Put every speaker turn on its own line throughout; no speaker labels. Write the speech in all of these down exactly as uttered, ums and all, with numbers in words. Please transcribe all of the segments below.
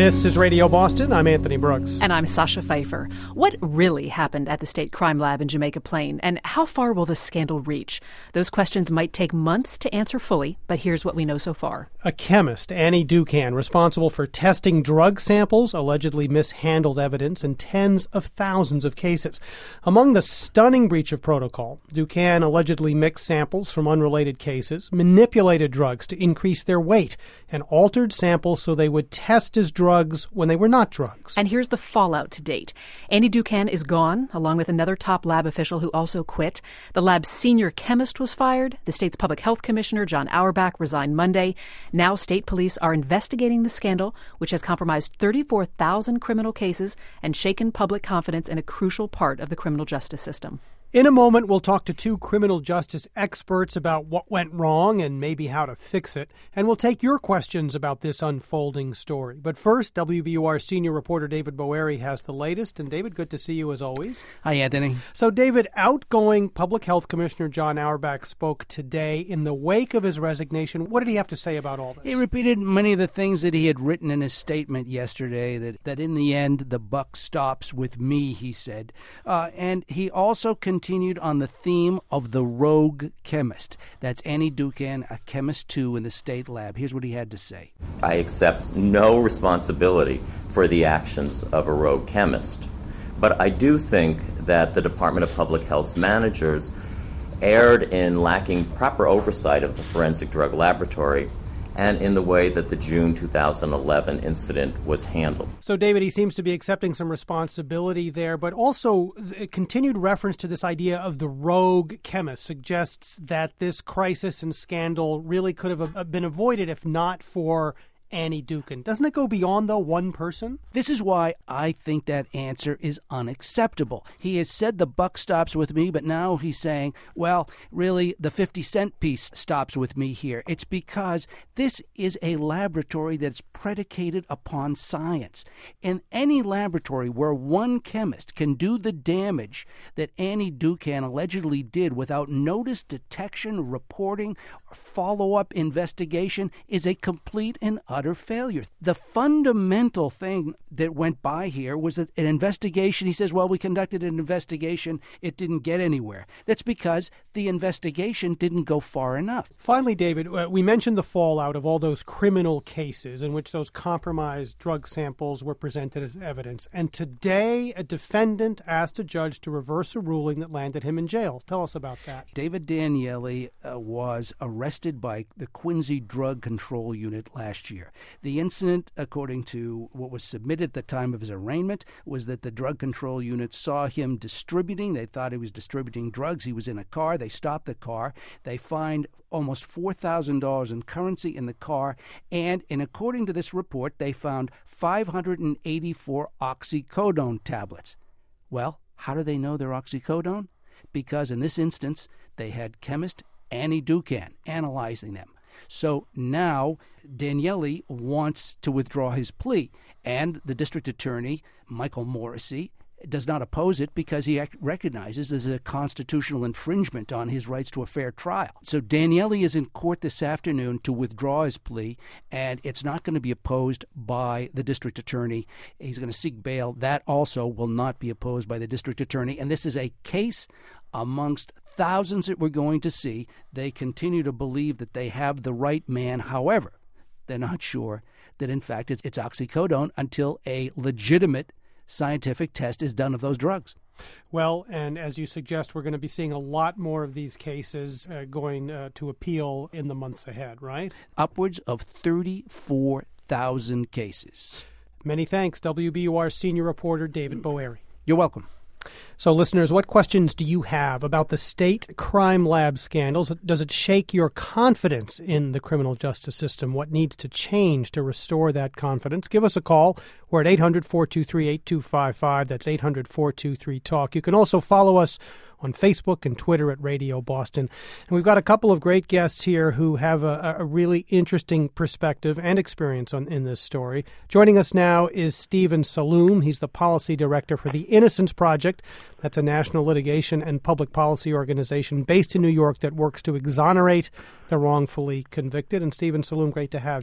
This is Radio Boston. I'm Anthony Brooks.
And I'm Sasha Pfeiffer. What really happened at the State Crime Lab in Jamaica Plain, and how far will this scandal reach? Those questions might take months to answer fully, but here's what we know so far.
A chemist, Annie Dookhan, responsible for testing drug samples, allegedly mishandled evidence in tens of thousands of cases. Among the stunning breach of protocol, Dookhan allegedly mixed samples from unrelated cases, manipulated drugs to increase their weight, and altered samples so they would test as drugs when they were not drugs.
And here's the fallout to date. Annie Dookhan is gone, along with another top lab official who also quit. The lab's senior chemist was fired. The state's public health commissioner, John Auerbach, resigned Monday. Now state police are investigating the scandal, which has compromised thirty-four thousand criminal cases and shaken public confidence in a crucial part of the criminal justice system.
In a moment, we'll talk to two criminal justice experts about what went wrong and maybe how to fix it. And we'll take your questions about this unfolding story. But first, W B U R senior reporter David Boeri has the latest. And David, good to see you as always.
Hi, Anthony.
So, David, outgoing Public Health Commissioner John Auerbach spoke today in the wake of his resignation. What did he have to say about all this?
He repeated many of the things that he had written in his statement yesterday, that, that in the end, the buck stops with me, he said. Uh, and he also continued continued on the theme of the rogue chemist. That's Annie Dookhan, a chemist too in the state lab. Here's what he had to say.
I accept no responsibility for the actions of a rogue chemist. But I do think that the Department of Public Health's managers erred in lacking proper oversight of the forensic drug laboratory and in the way that the June two thousand eleven incident was handled.
So, David, he seems to be accepting some responsibility there, but also a continued reference to this idea of the rogue chemist suggests that this crisis and scandal really could have been avoided if not for Annie Dookhan. Doesn't it go beyond, though, one person?
This is why I think that answer is unacceptable. He has said the buck stops with me, but now he's saying, well, really, the fifty cent piece stops with me here. It's because this is a laboratory that's predicated upon science. And any laboratory where one chemist can do the damage that Annie Dookhan allegedly did without notice, detection, reporting, or follow-up investigation is a complete and utter failure. The fundamental thing that went by here was that an investigation, he says, well, we conducted an investigation, it didn't get anywhere. That's because the investigation didn't go far enough.
Finally, David, uh, we mentioned the fallout of all those criminal cases in which those compromised drug samples were presented as evidence. And today, a defendant asked a judge to reverse a ruling that landed him in jail. Tell us about that.
David Daniele uh, was arrested by the Quincy Drug Control Unit last year. The incident, according to what was submitted at the time of his arraignment, was that the drug control unit saw him distributing. They thought he was distributing drugs. He was in a car. They stopped the car. They find almost four thousand dollars in currency in the car. And, and according to this report, they found five hundred eighty-four oxycodone tablets. Well, how do they know they're oxycodone? Because in this instance, they had chemist Annie Dookhan analyzing them. So now Daniele wants to withdraw his plea, and the district attorney, Michael Morrissey, does not oppose it because he recognizes there's a constitutional infringement on his rights to a fair trial. So Daniele is in court this afternoon to withdraw his plea, and it's not going to be opposed by the district attorney. He's going to seek bail. That also will not be opposed by the district attorney, and this is a case amongst thousands that we're going to see. They continue to believe that they have the right man. However, they're not sure that, in fact, it's, it's oxycodone until a legitimate scientific test is done of those drugs.
Well, and as you suggest, we're going to be seeing a lot more of these cases uh, going uh, to appeal in the months ahead, right?
Upwards of thirty-four thousand cases.
Many thanks, W B U R senior reporter David Boeri.
You're welcome.
So, listeners, what questions do you have about the state crime lab scandals? Does it shake your confidence in the criminal justice system? What needs to change to restore that confidence? Give us a call. We're at eight hundred, four two three, eight two five five. That's eight hundred, four two three, talk. You can also follow us on Facebook and Twitter at Radio Boston. And we've got a couple of great guests here who have a, a really interesting perspective and experience on in this story. Joining us now is Stephen Saloom. He's the policy director for the Innocence Project. That's a national litigation and public policy organization based in New York that works to exonerate the wrongfully convicted. And Stephen Saloom, great to have you.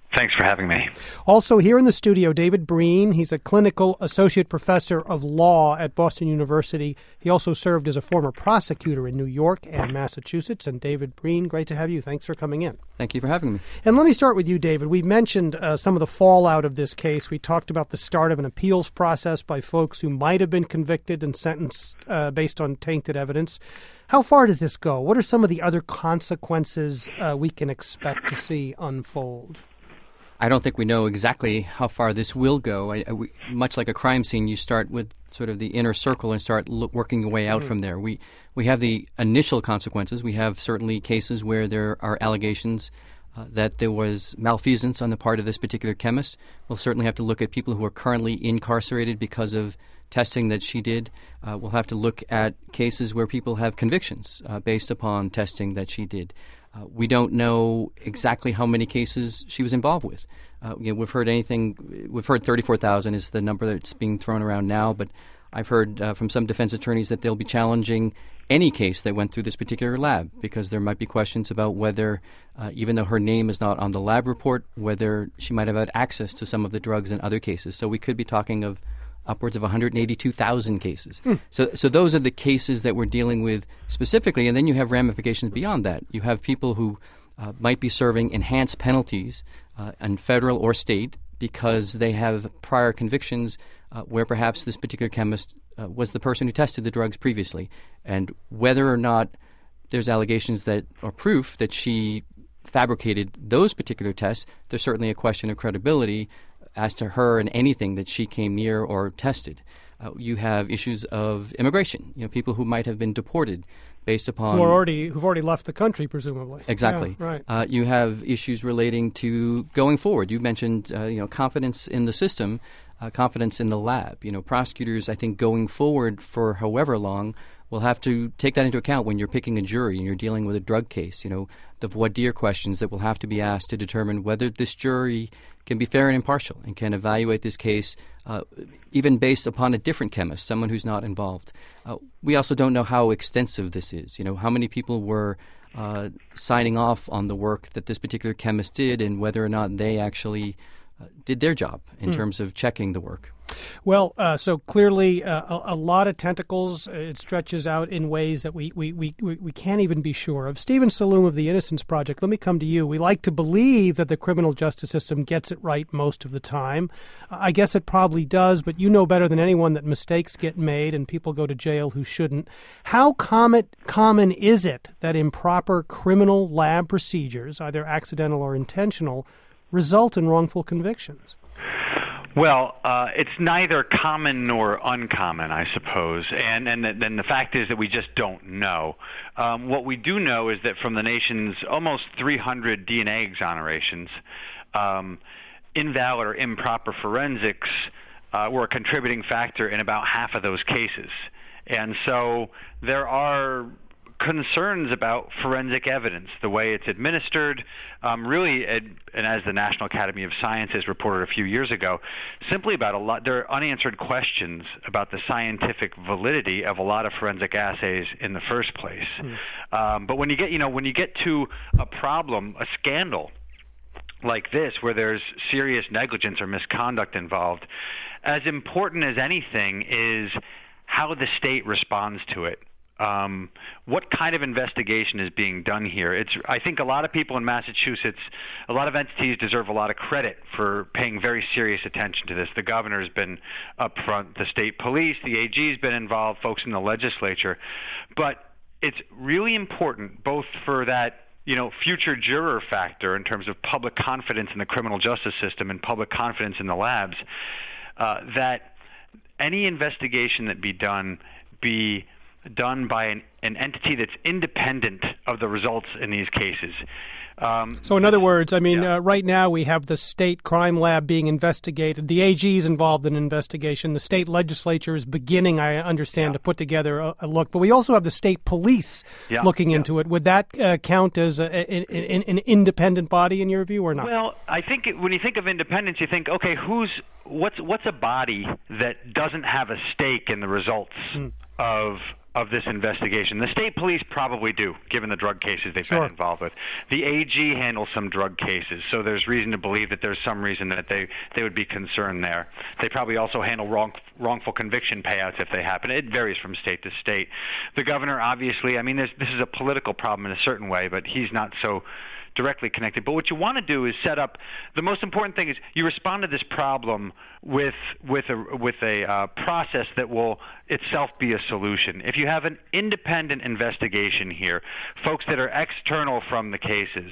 Thanks for having me.
Also here in the studio, David Breen. He's a clinical associate professor of law at Boston University. He also served as a former prosecutor in New York and Massachusetts. And David Breen, great to have you. Thanks for coming in.
Thank you for having me.
And let me start with you, David. We mentioned uh, some of the fallout of this case. We talked about the start of an appeals process by folks who might have been convicted and sentenced uh, based on tainted evidence. How far does this go? What are some of the other consequences uh, we can expect to see unfold?
I don't think we know exactly how far this will go. I, I, we, much like a crime scene, you start with sort of the inner circle and start look, working your way out mm. from there. We we have the initial consequences. We have certainly cases where there are allegations uh, that there was malfeasance on the part of this particular chemist. We'll certainly have to look at people who are currently incarcerated because of testing that she did. Uh, we'll have to look at cases where people have convictions uh, based upon testing that she did. Uh, we don't know exactly how many cases she was involved with. Uh, you know, we've heard anything. We've heard thirty-four thousand is the number that's being thrown around now, but I've heard uh, from some defense attorneys that they'll be challenging any case that went through this particular lab because there might be questions about whether, uh, even though her name is not on the lab report, whether she might have had access to some of the drugs in other cases. So we could be talking of upwards of one hundred eighty-two thousand cases. Hmm. So so those are the cases that we're dealing with specifically, and then you have ramifications beyond that. You have people who uh, might be serving enhanced penalties uh, in federal or state because they have prior convictions uh, where perhaps this particular chemist uh, was the person who tested the drugs previously. And whether or not there's allegations that or proof that she fabricated those particular tests, there's certainly a question of credibility as to her and anything that she came near or tested. Uh, you have issues of immigration, you know, people who might have been deported based upon...
Who are already, who've already left the country, presumably.
Exactly.
Yeah, right.
Uh, you have issues relating to going forward. You mentioned, uh, you know, confidence in the system, uh, confidence in the lab. You know, prosecutors, I think, going forward for however long will have to take that into account when you're picking a jury and you're dealing with a drug case. You know, the voir dire questions that will have to be asked to determine whether this jury can be fair and impartial and can evaluate this case uh, even based upon a different chemist, someone who's not involved. Uh, we also don't know how extensive this is. You know, how many people were uh, signing off on the work that this particular chemist did and whether or not they actually uh, did their job in mm. terms of checking the work.
Well, uh, so clearly uh, a, a lot of tentacles. It stretches out in ways that we, we, we, we can't even be sure of. Stephen Saloom of the Innocence Project, let me come to you. We like to believe that the criminal justice system gets it right most of the time. I guess it probably does, but you know better than anyone that mistakes get made and people go to jail who shouldn't. How common, common is it that improper criminal lab procedures, either accidental or intentional, result in wrongful convictions?
Well, uh, it's neither common nor uncommon, I suppose, and and then the fact is that we just don't know. Um, what we do know is that from the nation's almost three hundred D N A exonerations, um, invalid or improper forensics uh, were a contributing factor in about half of those cases. And so there are concerns about forensic evidence, the way it's administered, um, really, and as the National Academy of Sciences reported a few years ago, simply about a lot, there are unanswered questions about the scientific validity of a lot of forensic assays in the first place. Mm. Um, but when you get, you know, when you get to a problem, a scandal like this, where there's serious negligence or misconduct involved, as important as anything is how the state responds to it. Um, what kind of investigation is being done here? It's, I think a lot of people in Massachusetts, a lot of entities deserve a lot of credit for paying very serious attention to this. The governor's been up front, the state police, the A G's been involved, folks in the legislature. But it's really important both for that, you know, future juror factor in terms of public confidence in the criminal justice system and public confidence in the labs, uh, that any investigation that be done be done by an, an entity that's independent of the results in these cases. Um,
so in other words, I mean,
yeah.
uh, right now we have the state crime lab being investigated. The A G is involved in investigation. The state legislature is beginning, I understand,
yeah.
to put together a, a look. But we also have the state police
yeah.
looking
yeah.
into it. Would that uh, count as a, a, a, an independent body in your view or not?
Well, I think it, when you think of independence, you think, okay, who's what's what's a body that doesn't have a stake in the results mm. of of this investigation? The state police probably do, given the drug cases they've
sure.
been involved with. The A G handles some drug cases, so there's reason to believe that there's some reason that they, they would be concerned there. They probably also handle wrong, wrongful conviction payouts if they happen. It varies from state to state. The governor, obviously, I mean, this is a political problem in a certain way, but he's not so directly connected. But what you want to do is set up, the most important thing is you respond to this problem with with a with a uh, process that will itself be a solution. If you have an independent investigation here, folks that are external from the cases,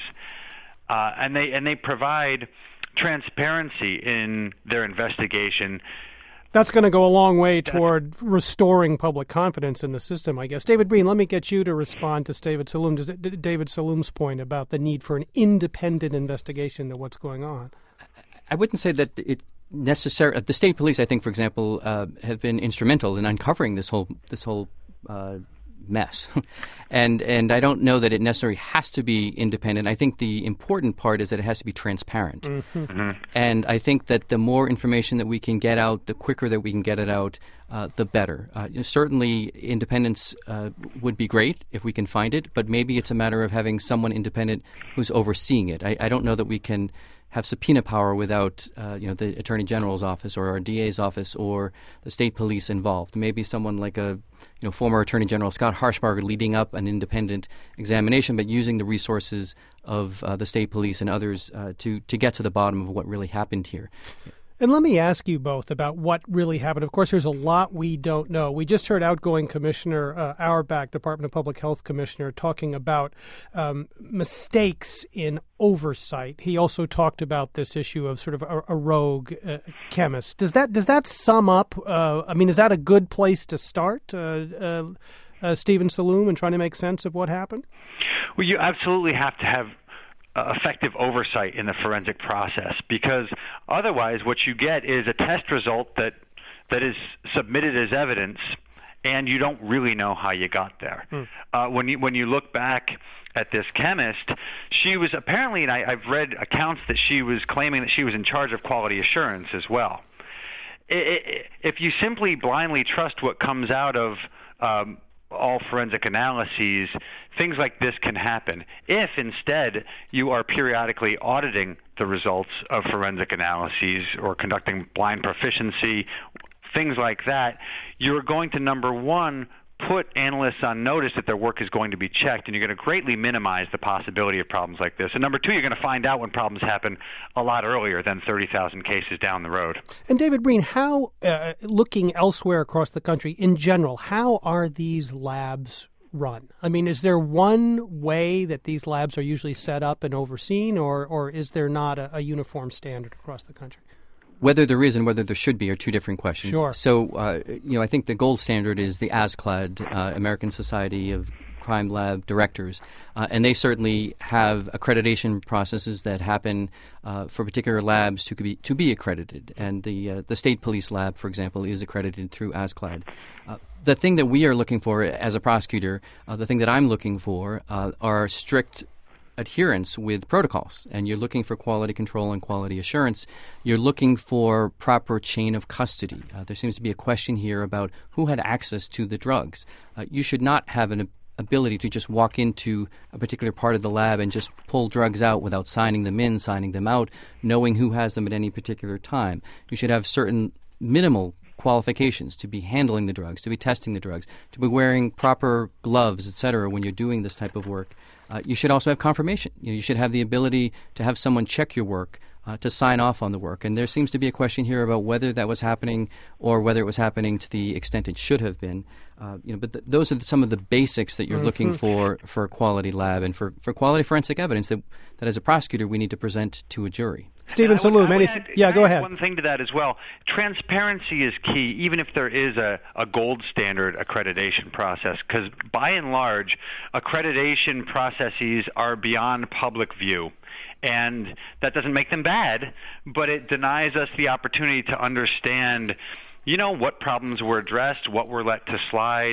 uh, and they and they provide transparency in their investigation,
that's going to go a long way toward restoring public confidence in the system, I guess. David Breen, let me get you to respond to David Sallum, David Sallum's point about the need for an independent investigation of what's going on.
I wouldn't say that it necessary. The state police, I think, for example, uh, have been instrumental in uncovering this whole this whole uh, mess, and and I don't know that it necessarily has to be independent. I think the important part is that it has to be transparent, mm-hmm. Mm-hmm. and I think that the more information that we can get out, the quicker that we can get it out, uh, the better. Uh, certainly, independence uh, would be great if we can find it, but maybe it's a matter of having someone independent who's overseeing it. I, I don't know that we can have subpoena power without, uh, you know, the Attorney General's office or our D A's office or the state police involved. Maybe someone like a, you know, former Attorney General Scott Harshbarger leading up an independent examination, but using the resources of uh, the state police and others uh, to to get to the bottom of what really happened here.
And let me ask you both about what really happened. Of course, there's a lot we don't know. We just heard outgoing Commissioner uh, Auerbach, Department of Public Health Commissioner, talking about um, mistakes in oversight. He also talked about this issue of sort of a, a rogue uh, chemist. Does that does that sum up? Uh, I mean, is that a good place to start, uh, uh, uh, Stephen Sallum, in trying to make sense of what happened?
Well, you absolutely have to have Uh, effective oversight in the forensic process, because otherwise what you get is a test result that that is submitted as evidence, and you don't really know how you got there. Mm. Uh, when you when you look back at this chemist, she was apparently, and I, I've read accounts that she was claiming that she was in charge of quality assurance as well. It, it, if you simply blindly trust what comes out of um, all forensic analyses, things like this can happen. If instead you are periodically auditing the results of forensic analyses or conducting blind proficiency, things like that, you're going to, number one, put analysts on notice that their work is going to be checked, and you're going to greatly minimize the possibility of problems like this. And number two, you're going to find out when problems happen a lot earlier than thirty thousand cases down the road.
And David Breen, how, uh, looking elsewhere across the country in general, how are these labs run? I mean, is there one way that these labs are usually set up and overseen, or, or is there not a, a uniform standard across the country?
Whether there is and whether there should be are two different questions.
Sure.
So, uh, you know, I think the gold standard is the ASCLD, uh, American Society of Crime Lab Directors, uh, and they certainly have accreditation processes that happen uh, for particular labs to be to be accredited. And the uh, the state police lab, for example, is accredited through ASCLD. Uh, the thing that we are looking for as a prosecutor, uh, the thing that I'm looking for, uh, are strict adherence with protocols, and you're looking for quality control and quality assurance. You're looking for proper chain of custody. Uh, there seems to be a question here about who had access to the drugs. Uh, you should not have an ability to just walk into a particular part of the lab and just pull drugs out without signing them in, signing them out, knowing who has them at any particular time. You should have certain minimal qualifications to be handling the drugs, to be testing the drugs, to be wearing proper gloves, et cetera, when you're doing this type of work. Uh, you should also have confirmation. You know, you should have the ability to have someone check your work, uh, to sign off on the work. And there seems to be a question here about whether that was happening or whether it was happening to the extent it should have been. Uh, you know, but th- those are some of the basics that you're mm-hmm. looking for for a quality lab and for, for quality forensic evidence that, that as a prosecutor we need to present to a jury.
Stephen Sallum, anything?
Add,
yeah, go ahead.
One thing to that as well. Transparency is key, even if there is a, a gold standard accreditation process, because by and large, accreditation processes are beyond public view. And that doesn't make them bad, but it denies us the opportunity to understand, you know, what problems were addressed, what were let to slide,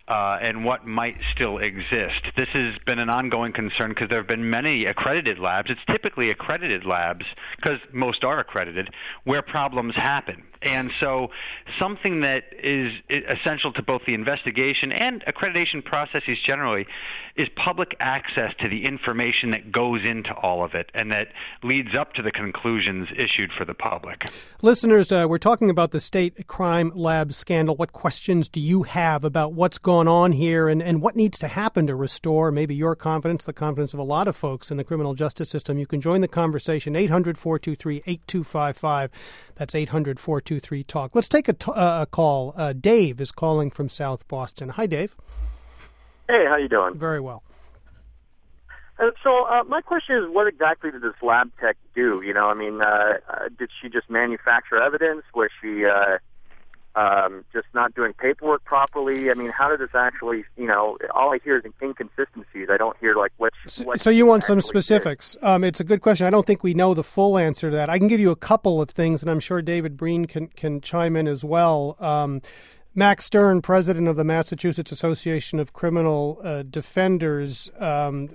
uh, and what might still exist. This has been an ongoing concern because there have been many accredited labs. It's typically accredited labs, because most are accredited, where problems happen. And so something that is essential to both the investigation and accreditation processes generally is public access to the information that goes into all of it and that leads up to the conclusions issued for the public.
Listeners, uh, we're talking about the state crime lab scandal. What questions do you have about what's going on here and, and what needs to happen to restore maybe your confidence, the confidence of a lot of folks in the criminal justice system? You can join the conversation, eight hundred, four two three, eight two five five. That's eight hundred, four two three, talk. Let's take a, t- uh, a call. Uh, Dave is calling from South Boston. Hi, Dave.
Hey, how you doing?
Very well.
Uh, so uh, my question is, what exactly did this lab tech do? You know, I mean, uh, uh, did she just manufacture evidence? Was she uh, um, just not doing paperwork properly? I mean, how did this actually, you know, all I hear is inconsistencies. I don't hear, like, what...
So,
what
so you want some
actually
specifics. Um, it's a good question. I don't think we know the full answer to that. I can give you a couple of things, and I'm sure David Breen can, can chime in as well. Um, Max Stern, president of the Massachusetts Association of Criminal uh, Defenders, um,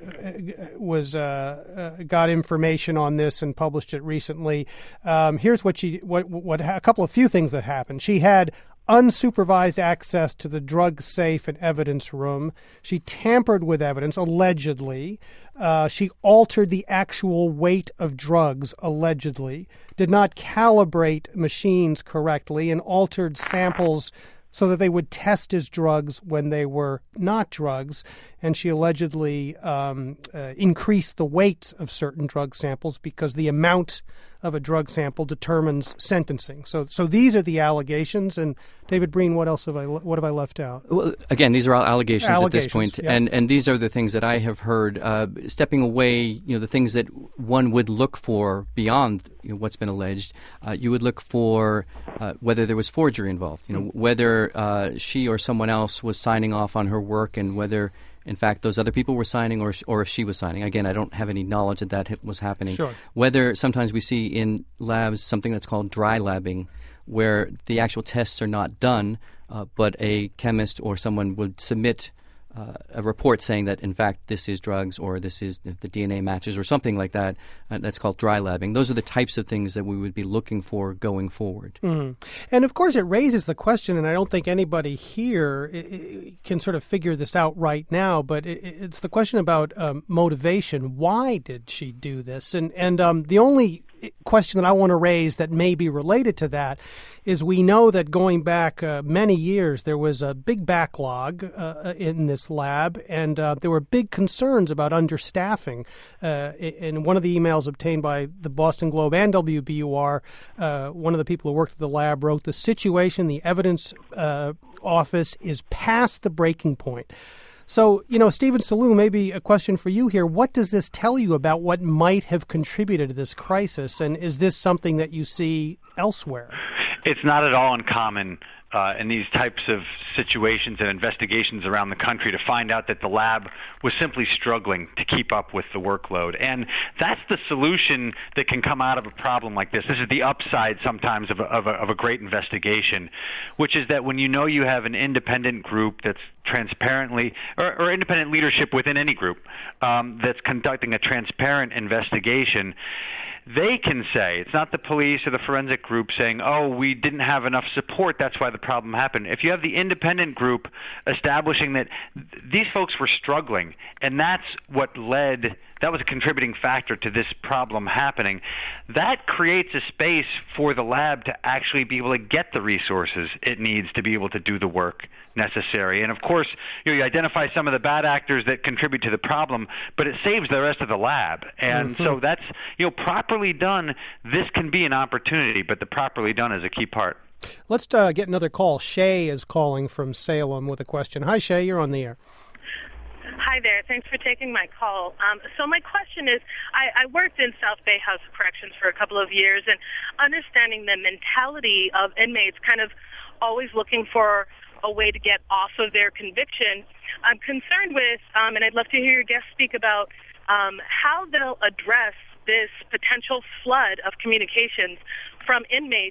was uh, uh, got information on this and published it recently. Um, here's what she what what a couple of few things that happened. She had unsupervised access to the drug safe and evidence room. She tampered with evidence, allegedly. Uh, she altered the actual weight of drugs, allegedly. Did not calibrate machines correctly and altered samples so that they would test as drugs when they were not drugs. And she allegedly um, uh, increased the weights of certain drug samples because the amount of a drug sample determines sentencing. So, so these are the allegations. And David Breen, what else have I what have I left out?
Well, again, these are all allegations,
allegations
at this point,
yeah.
and and these are the things that I have heard. Uh, stepping away, you know, the things that one would look for beyond you know, what's been alleged. Uh, you would look for uh, whether there was forgery involved. You know, mm. whether uh, she or someone else was signing off on her work, and whether, in fact, those other people were signing, or or if she was signing. Again, I don't have any knowledge that that was happening.
Sure.
Whether sometimes we see in labs something that's called dry labbing, where the actual tests are not done, uh, but a chemist or someone would submit uh, a report saying that, in fact, this is drugs or this is the D N A matches or something like that. Uh, that's called dry labbing. Those are the types of things that we would be looking for going forward.
Mm-hmm. And, of course, it raises the question, and I don't think anybody here can sort of figure this out right now, but it's the question about um, motivation. Why did she do this? And, and um, the only question that I want to raise that may be related to that is we know that going back uh, many years, there was a big backlog uh, in this lab, and uh, there were big concerns about understaffing. Uh, in one of the emails obtained by the Boston Globe and W B U R, uh, one of the people who worked at the lab wrote, "The situation, the evidence uh, office is past the breaking point." So, you know, Stephen Selous, maybe a question for you here. What does this tell you about what might have contributed to this crisis? And is this something that you see elsewhere?
It's not at all uncommon uh, in these types of situations and investigations around the country to find out that the lab was simply struggling to keep up with the workload. And that's the solution that can come out of a problem like this. This is the upside sometimes of a, of a, of a great investigation, which is that when you know you have an independent group that's transparently, or, or independent leadership within any group um, that's conducting a transparent investigation, they can say, it's not the police or the forensic group saying, oh, we didn't have enough support, that's why the problem happened. If you have the independent group establishing that th- these folks were struggling, and that's what led, that was a contributing factor to this problem happening, that creates a space for the lab to actually be able to get the resources it needs to be able to do the work necessary. And of course, you know, you identify some of the bad actors that contribute to the problem, but it saves the rest of the lab. And mm-hmm. so that's, you know, properly done, this can be an opportunity, but the properly done is a key part.
Let's uh, get another call. Shay is calling from Salem with a question. Hi, Shay, you're on the air.
Hi there. Thanks for taking my call. Um, so my question is, I, I worked in South Bay House of Corrections for a couple of years, and understanding the mentality of inmates kind of always looking for a way to get off of their conviction, I'm concerned with, um, and I'd love to hear your guest speak about um, how they'll address this potential flood of communications from inmates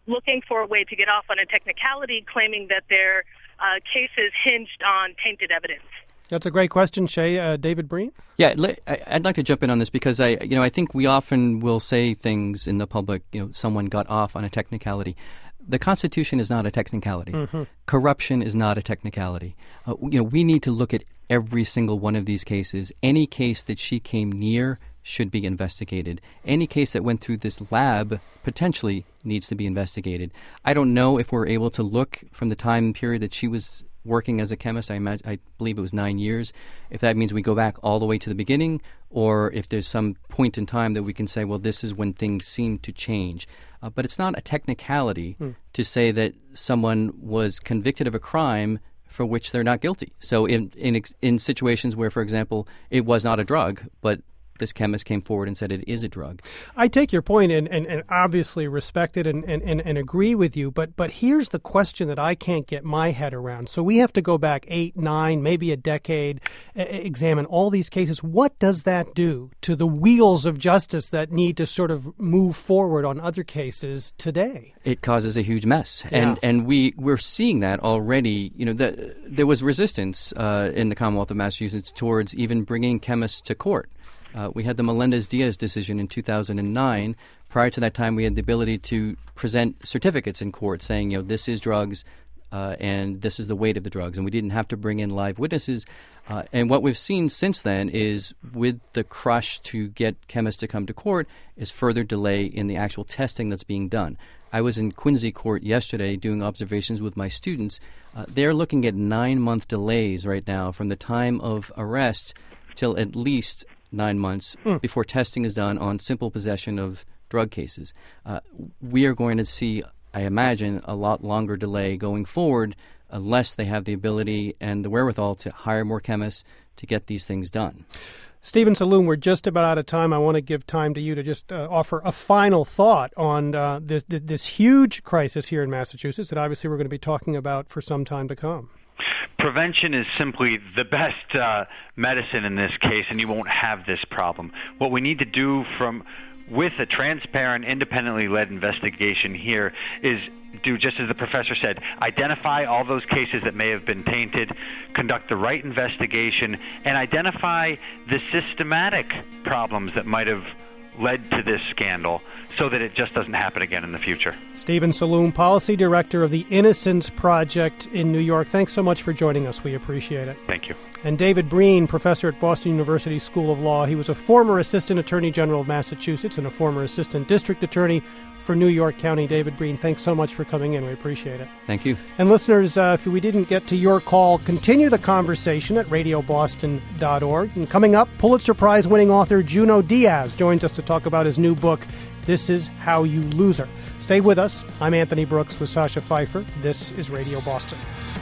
looking for a way to get off on a technicality, claiming that their uh, cases hinged on tainted evidence?
That's a great question, Shay. Uh, David Breen?
Yeah, I'd like to jump in on this because I, you know, I think we often will say things in the public, you know, someone got off on a technicality. The Constitution is not a technicality. Mm-hmm. Corruption is not a technicality. Uh, you know, we need to look at every single one of these cases. Any case that she came near should be investigated. Any case that went through this lab potentially needs to be investigated. I don't know if we're able to look from the time period that she was working as a chemist. I, imagine, I believe it was nine years. If that means we go back all the way to the beginning, or if there's some point in time that we can say, well, this is when things seem to change. Uh, but it's not a technicality hmm. to say that someone was convicted of a crime for which they're not guilty. So in in in situations where, for example, it was not a drug, but this chemist came forward and said it is a drug.
I take your point and, and, and obviously respect it and, and, and agree with you, but but here's the question that I can't get my head around. So we have to go back eight, nine, maybe a decade, uh, examine all these cases. What does that do to the wheels of justice that need to sort of move forward on other cases today?
It causes a huge mess.
Yeah.
And and we, we're seeing that already. You know, the, there was resistance uh, in the Commonwealth of Massachusetts towards even bringing chemists to court. Uh, we had the Melendez-Diaz decision in two thousand nine. Prior to that time, we had the ability to present certificates in court saying, you know, this is drugs uh, and this is the weight of the drugs. And we didn't have to bring in live witnesses. Uh, and what we've seen since then is with the crush to get chemists to come to court is further delay in the actual testing that's being done. I was in Quincy Court yesterday doing observations with my students. Uh, they're looking at nine-month delays right now from the time of arrest till at least nine months mm. before testing is done on simple possession of drug cases. Uh, we are going to see, I imagine, a lot longer delay going forward unless they have the ability and the wherewithal to hire more chemists to get these things done.
Stephen Saloom, we're just about out of time. I want to give time to you to just uh, offer a final thought on uh, this, this huge crisis here in Massachusetts that obviously we're going to be talking about for some time to come.
Prevention is simply the best uh, medicine in this case, and you won't have this problem. What we need to do from with a transparent, independently led investigation here is do just as the professor said, identify all those cases that may have been tainted, conduct the right investigation, and identify the systematic problems that might have led to this scandal so that it just doesn't happen again in the future.
Stephen Saloom, Policy Director of the Innocence Project in New York. Thanks so much for joining us. We appreciate it.
Thank you.
And David Breen, Professor at Boston University School of Law. He was a former Assistant Attorney General of Massachusetts and a former Assistant District Attorney for New York County. David Breen, thanks so much for coming in. We appreciate it.
Thank you.
And listeners, uh, if we didn't get to your call, continue the conversation at radio boston dot org. And coming up, Pulitzer Prize-winning author Junot Diaz joins us to talk about his new book, This Is How You Lose Her. Stay with us. I'm Anthony Brooks with Sasha Pfeiffer. This is Radio Boston.